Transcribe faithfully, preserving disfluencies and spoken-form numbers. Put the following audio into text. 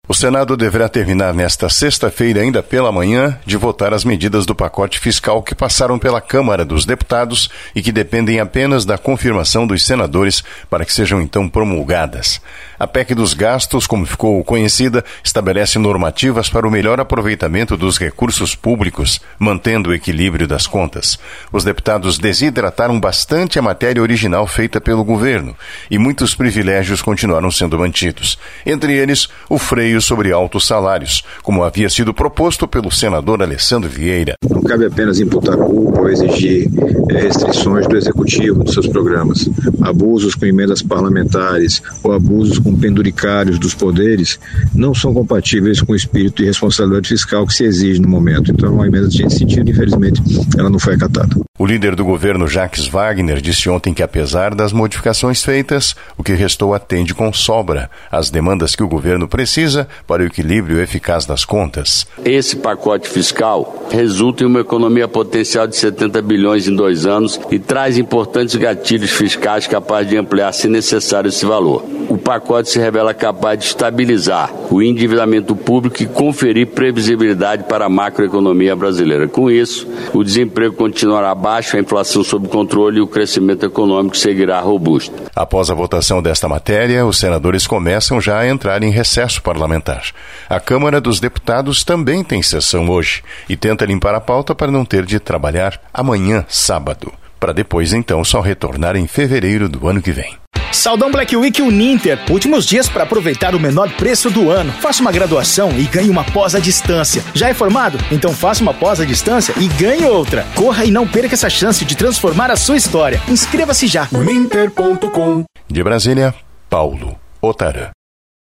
O Senado deverá terminar nesta sexta-feira, ainda pela manhã, de votar as medidas do pacote fiscal que passaram pela Câmara dos Deputados e que dependem apenas da confirmação dos senadores para que sejam então promulgadas. A P E C dos gastos, como ficou conhecida, estabelece normativas para o melhor aproveitamento dos recursos públicos, mantendo o equilíbrio das contas. Os deputados desidrataram bastante a matéria original feita pelo governo e muitos privilégios continuaram sendo mantidos. Entre eles, o freio sobre altos salários, como havia sido proposto pelo senador Alessandro Vieira. Não cabe apenas imputar culpa ou exigir é, restrições do executivo dos seus programas. Abusos com emendas parlamentares ou abusos com penduricários dos poderes não são compatíveis com o espírito de responsabilidade fiscal que se exige no momento. Então, uma emenda nesse sentido, infelizmente, ela não foi acatada. O líder do governo, Jacques Wagner, disse ontem que, apesar das modificações feitas, o que restou atende com sobra às demandas que o governo precisa para o equilíbrio eficaz das contas. Esse pacote fiscal resulta em uma economia potencial de setenta bilhões em dois anos e traz importantes gatilhos fiscais capazes de ampliar, se necessário, esse valor. O pacote se revela capaz de estabilizar o endividamento público e conferir previsibilidade para a macroeconomia brasileira. Com isso, o desemprego continuará baixo, a inflação sob controle e o crescimento econômico seguirá robusto. Após a votação desta matéria, os senadores começam já a entrar em recesso parlamentar. A Câmara dos Deputados também tem sessão hoje e tenta limpar a pauta para não ter de trabalhar amanhã, sábado, para depois então só retornar em fevereiro do ano que vem. Saldão Black Week Uninter. Últimos dias para aproveitar o menor preço do ano. Faça uma graduação e ganhe uma pós à distância. Já é formado? Então faça uma pós à distância e ganhe outra. Corra e não perca essa chance de transformar a sua história. Inscreva-se já. uninter ponto com. De Brasília, Paulo Otarã.